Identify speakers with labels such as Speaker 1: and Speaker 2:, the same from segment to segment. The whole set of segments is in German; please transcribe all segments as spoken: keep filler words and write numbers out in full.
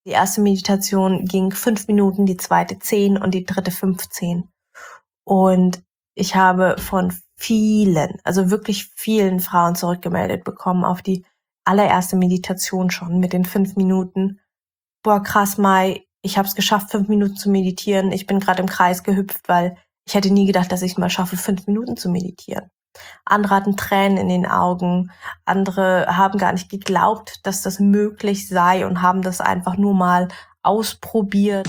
Speaker 1: Die erste Meditation ging fünf Minuten, die zweite zehn und die dritte fünfzehn. Und ich habe von vielen, also wirklich vielen Frauen zurückgemeldet bekommen auf die allererste Meditation schon mit den fünf Minuten. Boah, krass, Mai, ich habe es geschafft, fünf Minuten zu meditieren. Ich bin gerade im Kreis gehüpft, weil ich hätte nie gedacht, dass ich es mal schaffe, fünf Minuten zu meditieren. Andere hatten Tränen in den Augen. Andere haben gar nicht geglaubt, dass das möglich sei und haben das einfach nur mal ausprobiert.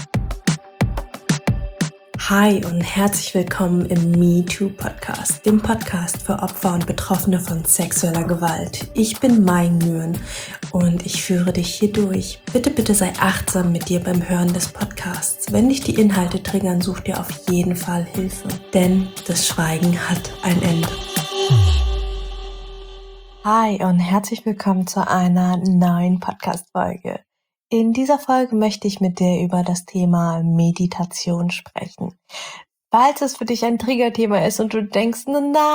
Speaker 1: Hi und herzlich willkommen im MeToo-Podcast, dem Podcast für Opfer und Betroffene von sexueller Gewalt. Ich bin Mai Nguyen und ich führe dich hier durch. Bitte, bitte sei achtsam mit dir beim Hören des Podcasts. Wenn dich die Inhalte triggern, such dir auf jeden Fall Hilfe, denn das Schweigen hat ein Ende. Hi und herzlich willkommen zu einer neuen Podcast-Folge. In dieser Folge möchte ich mit dir über das Thema Meditation sprechen. Falls es für dich ein Triggerthema ist und du denkst,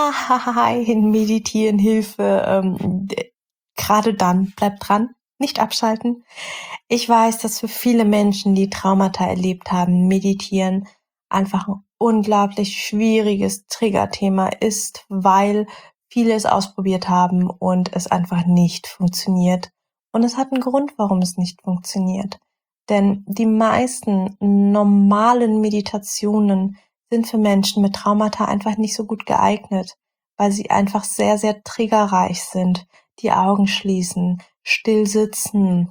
Speaker 1: nein, meditieren, Hilfe, ähm, gerade dann, bleib dran, nicht abschalten. Ich weiß, dass für viele Menschen, die Traumata erlebt haben, Meditieren einfach ein unglaublich schwieriges Triggerthema ist, weil viele es ausprobiert haben und es einfach nicht funktioniert. Und es hat einen Grund, warum es nicht funktioniert. Denn die meisten normalen Meditationen sind für Menschen mit Traumata einfach nicht so gut geeignet, weil sie einfach sehr, sehr triggerreich sind. Die Augen schließen, still sitzen,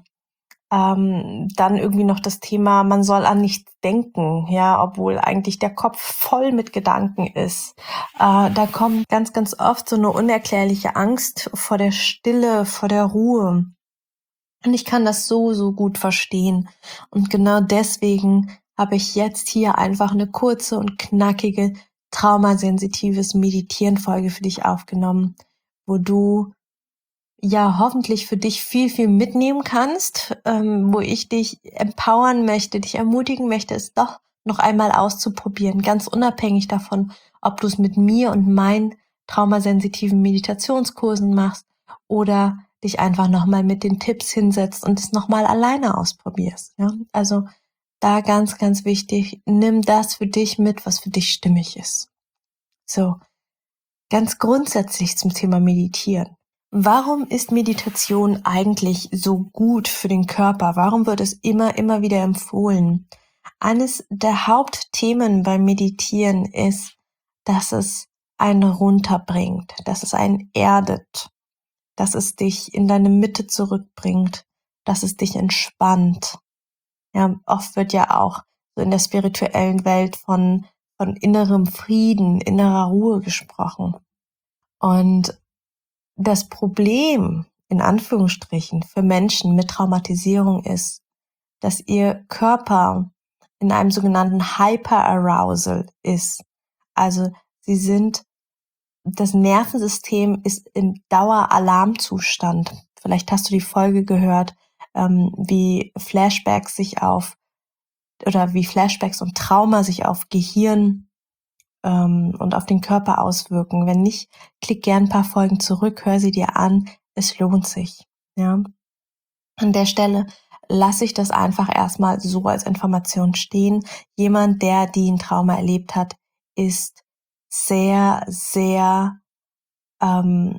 Speaker 1: ähm, dann irgendwie noch das Thema, man soll an nichts denken, ja, obwohl eigentlich der Kopf voll mit Gedanken ist. Äh, da kommt ganz, ganz oft so eine unerklärliche Angst vor der Stille, vor der Ruhe. Und ich kann das so, so gut verstehen. Und genau deswegen habe ich jetzt hier einfach eine kurze und knackige, traumasensitives Meditieren-Folge für dich aufgenommen, wo du ja hoffentlich für dich viel, viel mitnehmen kannst, ähm, wo ich dich empowern möchte, dich ermutigen möchte, es doch noch einmal auszuprobieren, ganz unabhängig davon, ob du es mit mir und meinen traumasensitiven Meditationskursen machst oder dich einfach nochmal mit den Tipps hinsetzt und es nochmal alleine ausprobierst. Ja? Also da ganz, ganz wichtig, nimm das für dich mit, was für dich stimmig ist. So, ganz grundsätzlich zum Thema Meditieren. Warum ist Meditation eigentlich so gut für den Körper? Warum wird es immer, immer wieder empfohlen? Eines der Hauptthemen beim Meditieren ist, dass es einen runterbringt, dass es einen erdet, dass es dich in deine Mitte zurückbringt, dass es dich entspannt. Ja, oft wird ja auch so in der spirituellen Welt von, von innerem Frieden, innerer Ruhe gesprochen. Und das Problem, in Anführungsstrichen, für Menschen mit Traumatisierung ist, dass ihr Körper in einem sogenannten Hyperarousal ist. Also sie sind, das Nervensystem ist im Daueralarmzustand. Vielleicht hast du die Folge gehört, ähm, wie Flashbacks sich auf, oder wie Flashbacks und Trauma sich auf Gehirn und auf den Körper auswirken. Wenn nicht, klick gern ein paar Folgen zurück, hör sie dir an. Es lohnt sich. Ja. An der Stelle lasse ich das einfach erstmal so als Information stehen. Jemand, der die ein Trauma erlebt hat, ist sehr, sehr ähm,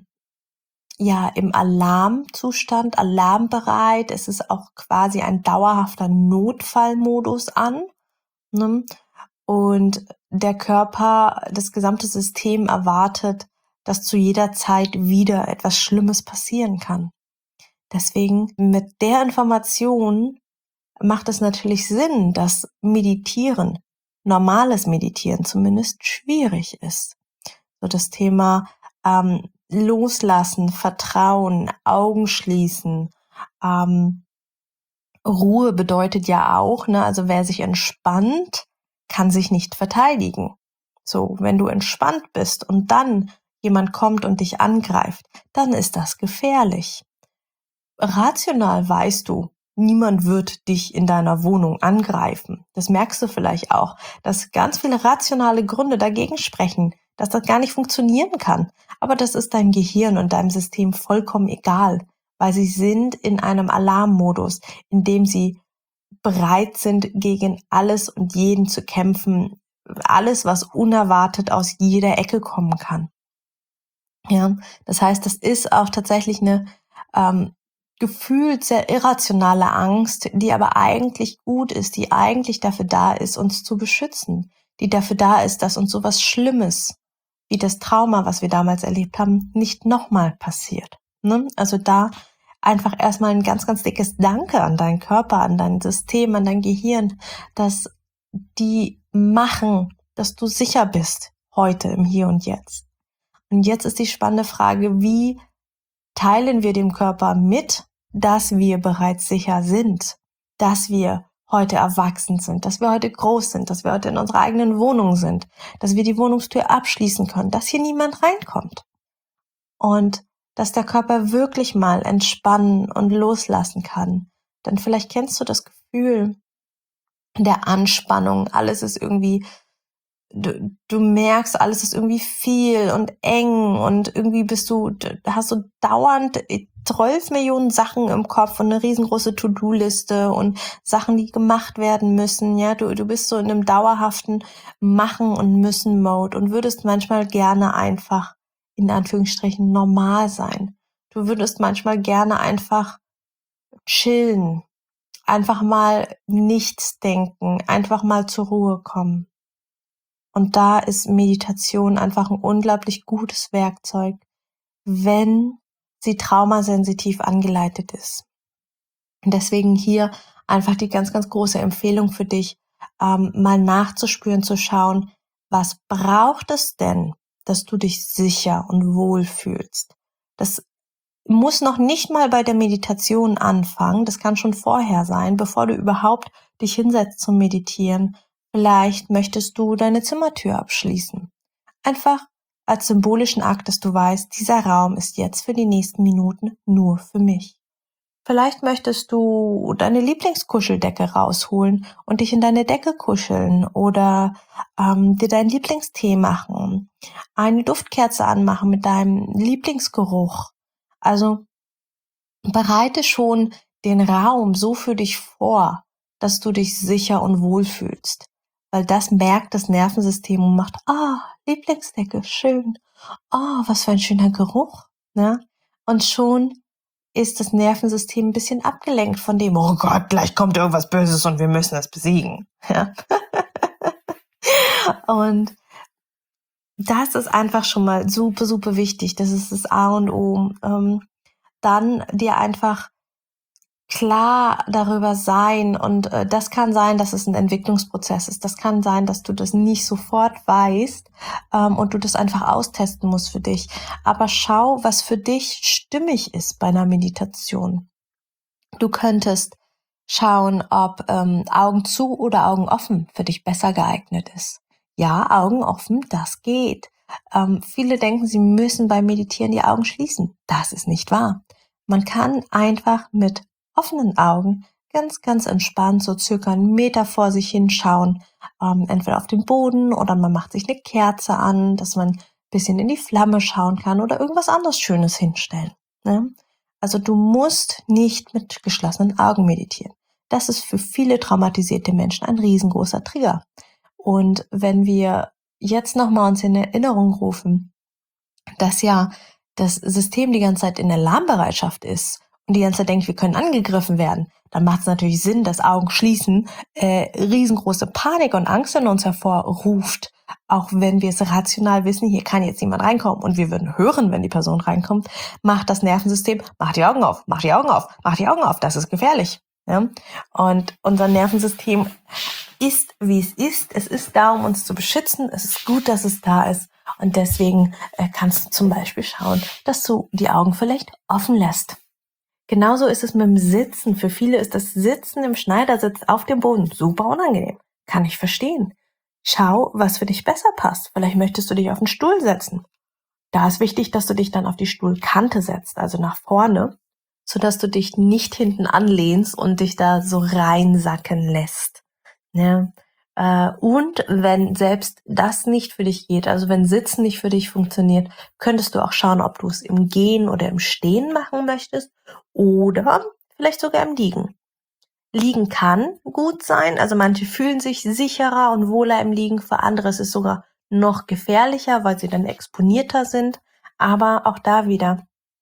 Speaker 1: ja im Alarmzustand, alarmbereit. Es ist auch quasi ein dauerhafter Notfallmodus an. Ne? Und der Körper, das gesamte System erwartet, dass zu jeder Zeit wieder etwas Schlimmes passieren kann. Deswegen mit der Information macht es natürlich Sinn, dass Meditieren, normales Meditieren zumindest, schwierig ist. So das Thema ähm, Loslassen, Vertrauen, Augen schließen, ähm, Ruhe bedeutet ja auch, ne, also wer sich entspannt, kann sich nicht verteidigen. So, wenn du entspannt bist und dann jemand kommt und dich angreift, dann ist das gefährlich. Rational weißt du, niemand wird dich in deiner Wohnung angreifen. Das merkst du vielleicht auch, dass ganz viele rationale Gründe dagegen sprechen, dass das gar nicht funktionieren kann. Aber das ist dein Gehirn und deinem System vollkommen egal, weil sie sind in einem Alarmmodus, in dem sie bereit sind, gegen alles und jeden zu kämpfen. Alles, was unerwartet aus jeder Ecke kommen kann. Ja, das heißt, das ist auch tatsächlich eine ähm, gefühlt sehr irrationale Angst, die aber eigentlich gut ist, die eigentlich dafür da ist, uns zu beschützen, die dafür da ist, dass uns sowas Schlimmes wie das Trauma, was wir damals erlebt haben, nicht nochmal passiert. Ne? Also da einfach erstmal ein ganz, ganz dickes Danke an deinen Körper, an dein System, an dein Gehirn, dass die machen, dass du sicher bist heute im Hier und Jetzt. Und jetzt ist die spannende Frage, wie teilen wir dem Körper mit, dass wir bereits sicher sind, dass wir heute erwachsen sind, dass wir heute groß sind, dass wir heute in unserer eigenen Wohnung sind, dass wir die Wohnungstür abschließen können, dass hier niemand reinkommt. Und dass der Körper wirklich mal entspannen und loslassen kann. Denn vielleicht kennst du das Gefühl der Anspannung, alles ist irgendwie Du, du merkst, alles ist irgendwie viel und eng und irgendwie bist du, hast du dauernd zwölf Millionen Sachen im Kopf und eine riesengroße To-Do-Liste und Sachen, die gemacht werden müssen. Ja, du, du bist so in einem dauerhaften Machen- und Müssen-Mode und würdest manchmal gerne einfach, in Anführungsstrichen, normal sein. Du würdest manchmal gerne einfach chillen, einfach mal nichts denken, einfach mal zur Ruhe kommen. Und da ist Meditation einfach ein unglaublich gutes Werkzeug, wenn sie traumasensitiv angeleitet ist. Und deswegen hier einfach die ganz, ganz große Empfehlung für dich, ähm, mal nachzuspüren, zu schauen, was braucht es denn, dass du dich sicher und wohl fühlst. Das muss noch nicht mal bei der Meditation anfangen, das kann schon vorher sein, bevor du überhaupt dich hinsetzt zum Meditieren. Vielleicht möchtest du deine Zimmertür abschließen. Einfach als symbolischen Akt, dass du weißt, dieser Raum ist jetzt für die nächsten Minuten nur für mich. Vielleicht möchtest du deine Lieblingskuscheldecke rausholen und dich in deine Decke kuscheln oder ähm, dir deinen Lieblingstee machen, eine Duftkerze anmachen mit deinem Lieblingsgeruch. Also bereite schon den Raum so für dich vor, dass du dich sicher und wohl fühlst. Weil das merkt das Nervensystem und macht, ah, Lieblingsdecke, schön. Ah, was für ein schöner Geruch. Ne? Und schon ist das Nervensystem ein bisschen abgelenkt von dem, oh Gott, gleich kommt irgendwas Böses und wir müssen es besiegen. Ja? Und das ist einfach schon mal super, super wichtig. Das ist das A und O. Ähm, dann dir einfach klar darüber sein und äh, das kann sein, dass es ein Entwicklungsprozess ist. Das kann sein, dass du das nicht sofort weißt ähm, und du das einfach austesten musst für dich. Aber schau, was für dich stimmig ist bei einer Meditation. Du könntest schauen, ob ähm, Augen zu oder Augen offen für dich besser geeignet ist. Ja, Augen offen, das geht. Ähm, viele denken, sie müssen beim Meditieren die Augen schließen. Das ist nicht wahr. Man kann einfach mit offenen Augen ganz, ganz entspannt so circa einen Meter vor sich hinschauen, ähm, entweder auf den Boden oder man macht sich eine Kerze an, dass man ein bisschen in die Flamme schauen kann oder irgendwas anderes Schönes hinstellen. Ne? Also du musst nicht mit geschlossenen Augen meditieren. Das ist für viele traumatisierte Menschen ein riesengroßer Trigger. Und wenn wir jetzt nochmal uns in Erinnerung rufen, dass ja das System die ganze Zeit in Alarmbereitschaft ist und die ganze Zeit denkt, wir können angegriffen werden, dann macht es natürlich Sinn, dass Augen schließen äh, riesengroße Panik und Angst in uns hervorruft, auch wenn wir es rational wissen, hier kann jetzt niemand reinkommen und wir würden hören, wenn die Person reinkommt, macht das Nervensystem, mach die Augen auf, mach die Augen auf, mach die Augen auf, das ist gefährlich. Ja? Und unser Nervensystem ist, wie es ist. Es ist da, um uns zu beschützen. Es ist gut, dass es da ist. Und deswegen äh, kannst du zum Beispiel schauen, dass du die Augen vielleicht offen lässt. Genauso ist es mit dem Sitzen. Für viele ist das Sitzen im Schneidersitz auf dem Boden super unangenehm. Kann ich verstehen. Schau, was für dich besser passt. Vielleicht möchtest du dich auf den Stuhl setzen. Da ist wichtig, dass du dich dann auf die Stuhlkante setzt, also nach vorne, sodass du dich nicht hinten anlehnst und dich da so reinsacken lässt. Ja. Äh, und wenn selbst das nicht für dich geht, also wenn Sitzen nicht für dich funktioniert, könntest du auch schauen, ob du es im Gehen oder im Stehen machen möchtest oder vielleicht sogar im Liegen. Liegen kann gut sein, also manche fühlen sich sicherer und wohler im Liegen, für andere ist es sogar noch gefährlicher, weil sie dann exponierter sind. Aber auch da wieder,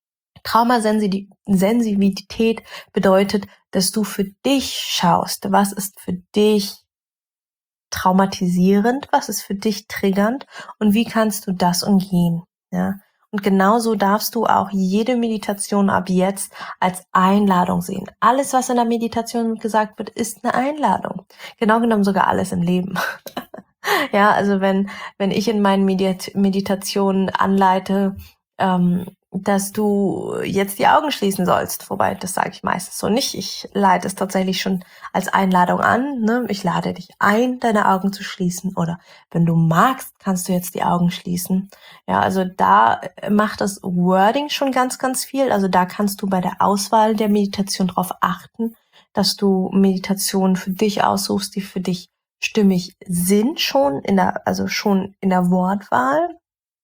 Speaker 1: Traumasensitivität bedeutet, dass du für dich schaust, was ist für dich traumatisierend, was ist für dich triggernd und wie kannst du das umgehen, ja? Und genauso darfst du auch jede Meditation ab jetzt als Einladung sehen. Alles, was in der Meditation gesagt wird, ist eine Einladung. Genau genommen sogar alles im Leben. Ja, also wenn, wenn ich in meinen Medit- Meditationen anleite, ähm, dass du jetzt die Augen schließen sollst, wobei das sage ich meistens so nicht. Ich leite es tatsächlich schon als Einladung an. Ne? Ich lade dich ein, deine Augen zu schließen. Oder wenn du magst, kannst du jetzt die Augen schließen. Ja, also da macht das Wording schon ganz, ganz viel. Also da kannst du bei der Auswahl der Meditation darauf achten, dass du Meditationen für dich aussuchst, die für dich stimmig sind, schon in der, also schon in der Wortwahl.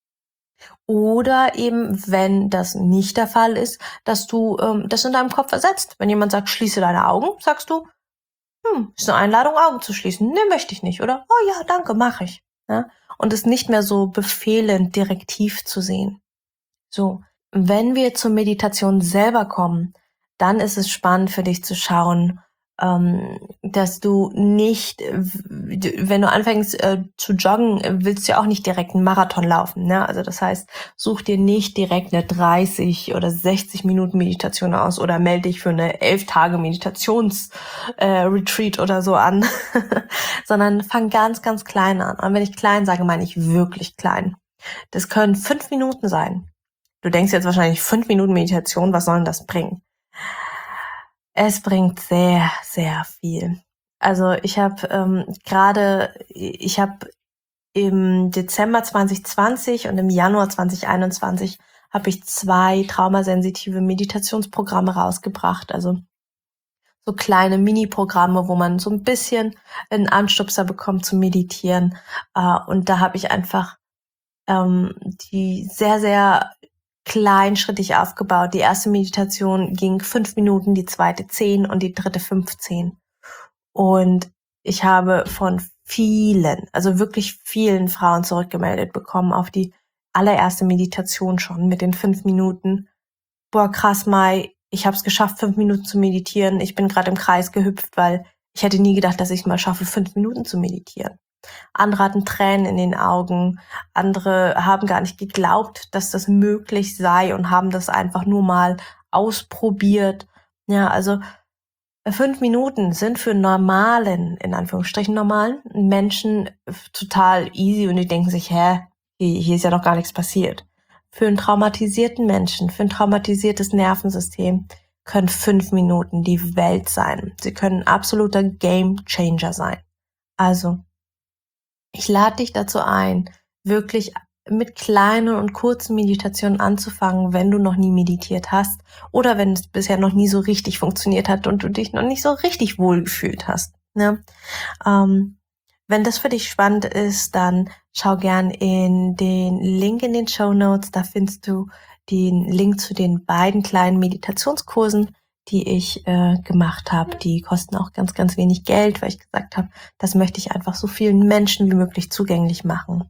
Speaker 1: Oder eben, wenn das nicht der Fall ist, dass du ähm, das in deinem Kopf ersetzt. Wenn jemand sagt, schließe deine Augen, sagst du, hm, ist eine Einladung, Augen zu schließen. Nee, möchte ich nicht. Oder, oh ja, danke, mache ich. Ja? Und es nicht mehr so befehlend, direktiv zu sehen. So, wenn wir zur Meditation selber kommen, dann ist es spannend für dich zu schauen, ähm, dass du nicht, wenn du anfängst äh, zu joggen, willst du ja auch nicht direkt einen Marathon laufen. Ne? Also das heißt, such dir nicht direkt eine dreißig oder sechzig Minuten Meditation aus oder melde dich für eine elf Tage Meditations-Retreat äh, oder so an, sondern fang ganz, ganz klein an. Und wenn ich klein sage, meine ich wirklich klein. Das können fünf Minuten sein. Du denkst jetzt wahrscheinlich, fünf Minuten Meditation, was soll denn das bringen? Es bringt sehr, sehr viel. Also ich habe ähm, gerade, ich habe im Dezember zwanzig zwanzig und im Januar zwanzig einundzwanzig habe ich zwei traumasensitive Meditationsprogramme rausgebracht. Also so kleine Mini-Programme, wo man so ein bisschen einen Anstupser bekommt zum Meditieren. Äh, und da habe ich einfach ähm, die sehr, sehr kleinschrittig aufgebaut. Die erste Meditation ging fünf Minuten, die zweite zehn und die dritte fünfzehn. Und ich habe von vielen, also wirklich vielen Frauen zurückgemeldet bekommen auf die allererste Meditation schon mit den fünf Minuten. Boah, krass, Mai, ich habe es geschafft, fünf Minuten zu meditieren. Ich bin gerade im Kreis gehüpft, weil ich hätte nie gedacht, dass ich es mal schaffe, fünf Minuten zu meditieren. Andere hatten Tränen in den Augen, andere haben gar nicht geglaubt, dass das möglich sei und haben das einfach nur mal ausprobiert. Ja, also fünf Minuten sind für normalen, in Anführungsstrichen normalen Menschen total easy und die denken sich, hä, hier ist ja noch gar nichts passiert. Für einen traumatisierten Menschen, für ein traumatisiertes Nervensystem können fünf Minuten die Welt sein. Sie können ein absoluter Game Changer sein. Also, ich lade dich dazu ein, wirklich mit kleinen und kurzen Meditationen anzufangen, wenn du noch nie meditiert hast oder wenn es bisher noch nie so richtig funktioniert hat und du dich noch nicht so richtig wohl gefühlt hast. Ne? Ähm, wenn das für dich spannend ist, dann schau gern in den Link in den Shownotes. Da findest du den Link zu den beiden kleinen Meditationskursen, die ich äh, gemacht habe. Die kosten auch ganz, ganz wenig Geld, weil ich gesagt habe, das möchte ich einfach so vielen Menschen wie möglich zugänglich machen.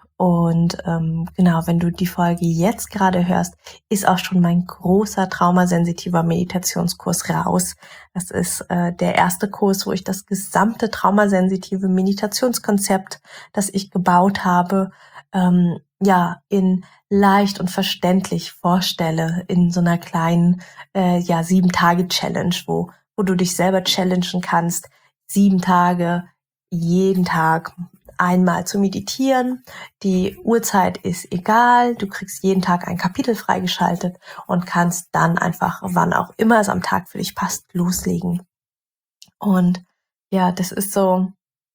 Speaker 1: Und ähm, genau, wenn du die Folge jetzt gerade hörst, ist auch schon mein großer traumasensitiver Meditationskurs raus. Das ist äh, der erste Kurs, wo ich das gesamte traumasensitive Meditationskonzept, das ich gebaut habe, ähm, ja, in leicht und verständlich vorstelle, in so einer kleinen, äh, ja, sieben-Tage-Challenge, wo, wo du dich selber challengen kannst, sieben Tage, jeden Tag einmal zu meditieren. Die Uhrzeit ist egal. Du kriegst jeden Tag ein Kapitel freigeschaltet und kannst dann einfach, wann auch immer es am Tag für dich passt, loslegen. Und ja, das ist so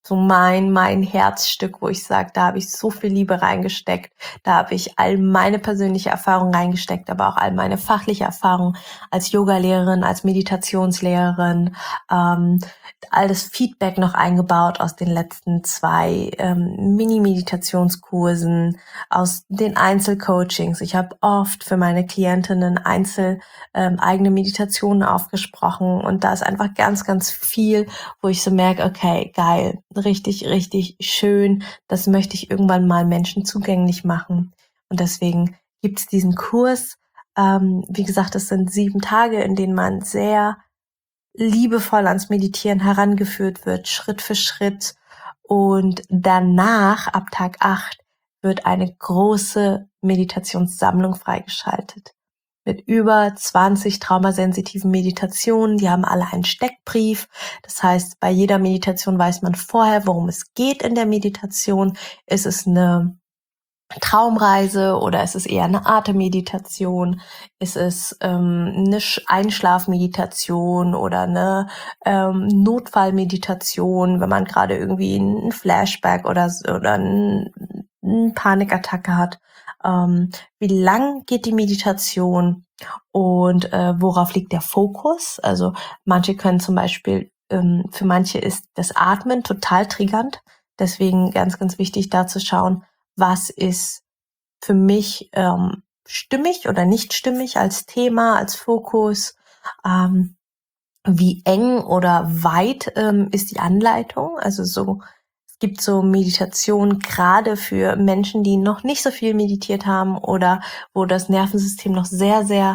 Speaker 1: so mein mein Herzstück, wo ich sage, da habe ich so viel Liebe reingesteckt. Da habe ich all meine persönliche Erfahrung reingesteckt, aber auch all meine fachliche Erfahrung als Yogalehrerin, als Meditationslehrerin, ähm, all das Feedback noch eingebaut aus den letzten zwei ähm, Mini-Meditationskursen, aus den Einzelcoachings. Ich habe oft für meine Klientinnen einzel ähm, eigene Meditationen aufgesprochen und da ist einfach ganz, ganz viel, wo ich so merke, okay, geil, richtig, richtig schön, das möchte ich irgendwann mal Menschen zugänglich machen. Und deswegen gibt's diesen Kurs. Ähm, wie gesagt, es sind sieben Tage, in denen man sehr liebevoll ans Meditieren herangeführt wird, Schritt für Schritt. Und danach, ab Tag acht, wird eine große Meditationssammlung freigeschaltet. Mit über zwanzig traumasensitiven Meditationen. Die haben alle einen Steckbrief. Das heißt, bei jeder Meditation weiß man vorher, worum es geht in der Meditation. Ist es eine Traumreise oder ist es eher eine Atemmeditation? Ist es ähm, eine Einschlafmeditation oder eine ähm, Notfallmeditation, wenn man gerade irgendwie einen Flashback oder oder eine Panikattacke hat? Ähm, wie lang geht die Meditation und äh, worauf liegt der Fokus? Also manche können zum Beispiel, ähm, für manche ist das Atmen total triggernd. Deswegen ganz, ganz wichtig, da zu schauen, was ist für mich ähm, stimmig oder nicht stimmig als Thema, als Fokus, ähm, wie eng oder weit ähm, ist die Anleitung. Also so, es gibt so Meditationen gerade für Menschen, die noch nicht so viel meditiert haben oder wo das Nervensystem noch sehr, sehr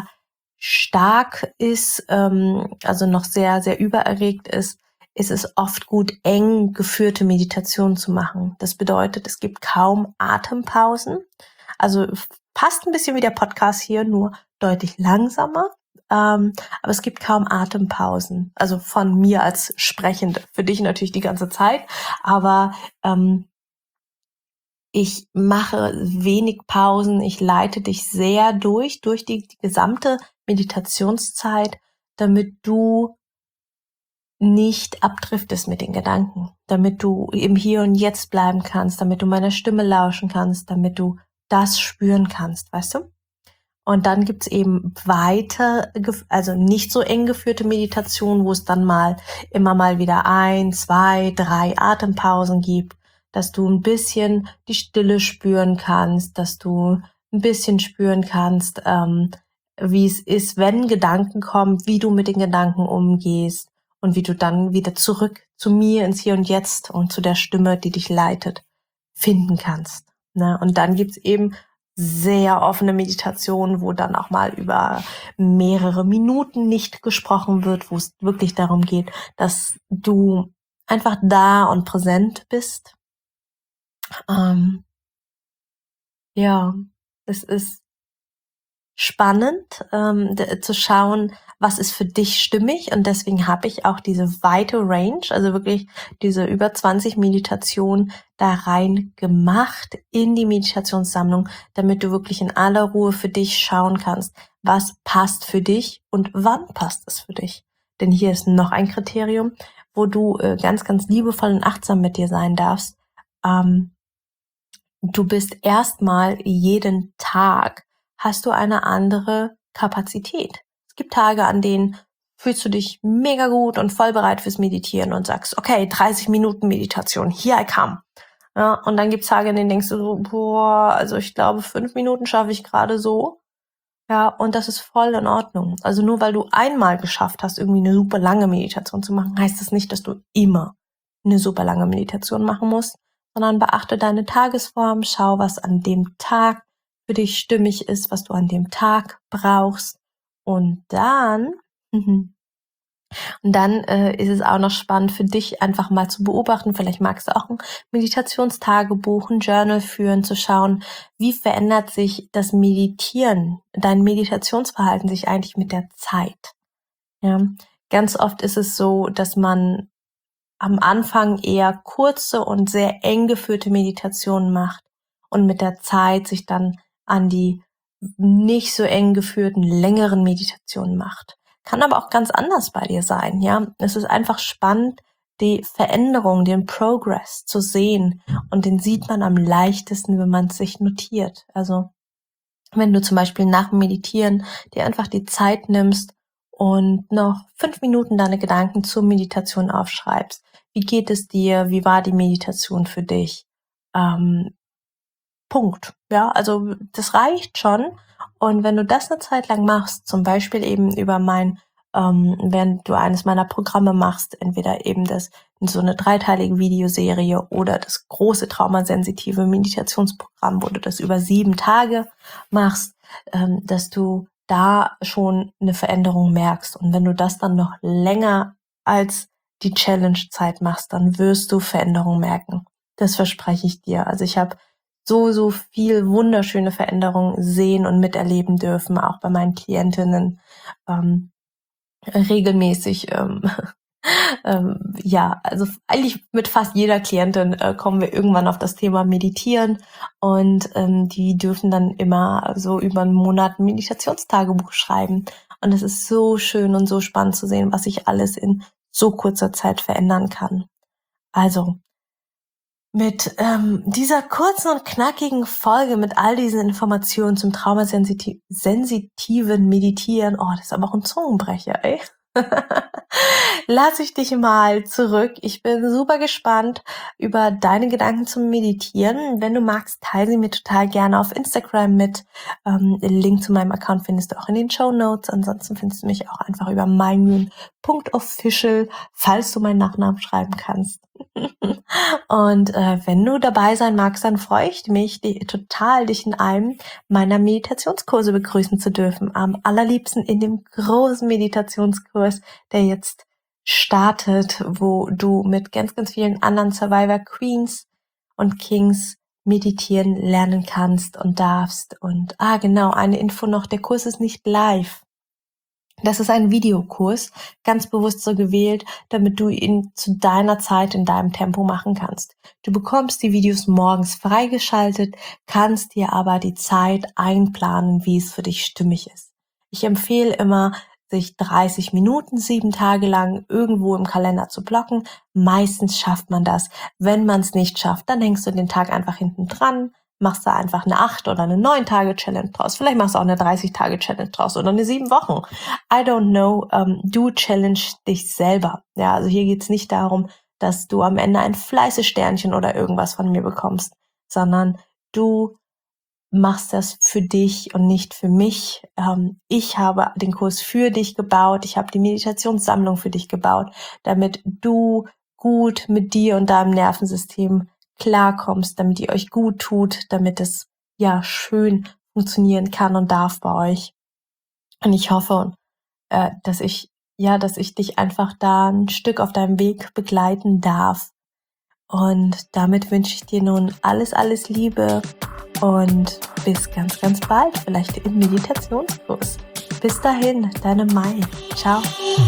Speaker 1: stark ist, ähm, also noch sehr, sehr übererregt ist, ist es oft gut, eng geführte Meditationen zu machen. Das bedeutet, es gibt kaum Atempausen. Also passt ein bisschen wie der Podcast hier, nur deutlich langsamer. Ähm, aber es gibt kaum Atempausen. Also von mir als Sprechende. Für dich natürlich die ganze Zeit. Aber ähm, ich mache wenig Pausen. Ich leite dich sehr durch, durch die, die gesamte Meditationszeit, damit du nicht abdriftest mit den Gedanken, damit du im Hier und Jetzt bleiben kannst, damit du meiner Stimme lauschen kannst, damit du das spüren kannst, weißt du? Und dann gibt's eben weiter, also nicht so eng geführte Meditationen, wo es dann mal immer mal wieder ein, zwei, drei Atempausen gibt, dass du ein bisschen die Stille spüren kannst, dass du ein bisschen spüren kannst, ähm, wie es ist, wenn Gedanken kommen, wie du mit den Gedanken umgehst und wie du dann wieder zurück zu mir ins Hier und Jetzt und zu der Stimme, die dich leitet, finden kannst. Ne? Und dann gibt's eben sehr offene Meditation, wo dann auch mal über mehrere Minuten nicht gesprochen wird, wo es wirklich darum geht, dass du einfach da und präsent bist. Ähm, ja, es ist spannend ähm, d- zu schauen, was ist für dich stimmig, und deswegen habe ich auch diese weite Range, also wirklich diese über zwanzig Meditationen da rein gemacht in die Meditationssammlung, damit du wirklich in aller Ruhe für dich schauen kannst, was passt für dich und wann passt es für dich. Denn hier ist noch ein Kriterium, wo du äh, ganz, ganz liebevoll und achtsam mit dir sein darfst. Ähm, Du bist erstmal jeden Tag, hast du eine andere Kapazität. Es gibt Tage, an denen fühlst du dich mega gut und voll bereit fürs Meditieren und sagst, okay, dreißig Minuten Meditation, here I come. Ja, und dann gibt's Tage, an denen denkst du so, boah, also ich glaube, fünf Minuten schaffe ich gerade so. Ja, und das ist voll in Ordnung. Also nur weil du einmal geschafft hast, irgendwie eine super lange Meditation zu machen, heißt das nicht, dass du immer eine super lange Meditation machen musst, sondern beachte deine Tagesform, schau, was an dem Tag für dich stimmig ist, was du an dem Tag brauchst. Und dann, und dann äh, ist es auch noch spannend für dich, einfach mal zu beobachten. Vielleicht magst du auch ein Meditationstagebuch, ein Journal führen, zu schauen, wie verändert sich das Meditieren, dein Meditationsverhalten sich eigentlich mit der Zeit. Ja, ganz oft ist es so, dass man am Anfang eher kurze und sehr eng geführte Meditationen macht und mit der Zeit sich dann an die nicht so eng geführten, längeren Meditationen macht. Kann aber auch ganz anders bei dir sein, ja. Es ist einfach spannend, die Veränderung, den Progress zu sehen. Und den sieht man am leichtesten, wenn man es sich notiert. Also wenn du zum Beispiel nach dem Meditieren dir einfach die Zeit nimmst und noch fünf Minuten deine Gedanken zur Meditation aufschreibst. Wie geht es dir? Wie war die Meditation für dich? Ähm, Punkt. Ja, also das reicht schon. Und wenn du das eine Zeit lang machst, zum Beispiel eben über mein, ähm, wenn du eines meiner Programme machst, entweder eben das so eine dreiteilige Videoserie oder das große traumasensitive Meditationsprogramm, wo du das über sieben Tage machst, ähm, dass du da schon eine Veränderung merkst. Und wenn du das dann noch länger als die Challenge-Zeit machst, dann wirst du Veränderungen merken. Das verspreche ich dir. Also ich habe so, so viel wunderschöne Veränderungen sehen und miterleben dürfen, auch bei meinen Klientinnen ähm, regelmäßig. Ähm, ähm, ja, also eigentlich mit fast jeder Klientin äh, kommen wir irgendwann auf das Thema Meditieren und ähm, die dürfen dann immer so über einen Monat ein Meditationstagebuch schreiben. Und es ist so schön und so spannend zu sehen, was sich alles in so kurzer Zeit verändern kann. Also, mit ähm, dieser kurzen und knackigen Folge mit all diesen Informationen zum traumasensitiven Meditieren, oh, das ist aber auch ein Zungenbrecher, ey. Lass ich dich mal zurück. Ich bin super gespannt über deine Gedanken zum Meditieren. Wenn du magst, teile sie mir total gerne auf Instagram mit. Ähm, den Link zu meinem Account findest du auch in den Shownotes. Ansonsten findest du mich auch einfach über mymoon punkt official, falls du meinen Nachnamen schreiben kannst. Und äh, wenn du dabei sein magst, dann freue ich mich die, total, dich in einem meiner Meditationskurse begrüßen zu dürfen. Am allerliebsten in dem großen Meditationskurs, der jetzt startet, wo du mit ganz, ganz vielen anderen Survivor Queens und Kings meditieren lernen kannst und darfst. Und ah, genau, eine Info noch, der Kurs ist nicht live. Das ist ein Videokurs, ganz bewusst so gewählt, damit du ihn zu deiner Zeit in deinem Tempo machen kannst. Du bekommst die Videos morgens freigeschaltet, kannst dir aber die Zeit einplanen, wie es für dich stimmig ist. Ich empfehle immer, sich dreißig Minuten, sieben Tage lang irgendwo im Kalender zu blocken. Meistens schafft man das. Wenn man es nicht schafft, dann hängst du den Tag einfach hinten dran, machst du einfach eine acht oder eine neun Tage Challenge draus. Vielleicht machst du auch eine dreißig Tage Challenge draus oder eine sieben Wochen. I don't know. Ähm, du challenge dich selber. Ja, also hier geht's nicht darum, dass du am Ende ein Fleißesternchen oder irgendwas von mir bekommst, sondern du machst das für dich und nicht für mich. Ähm, ich habe den Kurs für dich gebaut. Ich habe die Meditationssammlung für dich gebaut, damit du gut mit dir und deinem Nervensystem klarkommst, damit ihr euch gut tut, damit es ja schön funktionieren kann und darf bei euch. Und ich hoffe, äh, dass ich ja, dass ich dich einfach da ein Stück auf deinem Weg begleiten darf. Und damit wünsche ich dir nun alles, alles Liebe und bis ganz, ganz bald, vielleicht im Meditationskurs. Bis dahin, deine Mai. Ciao.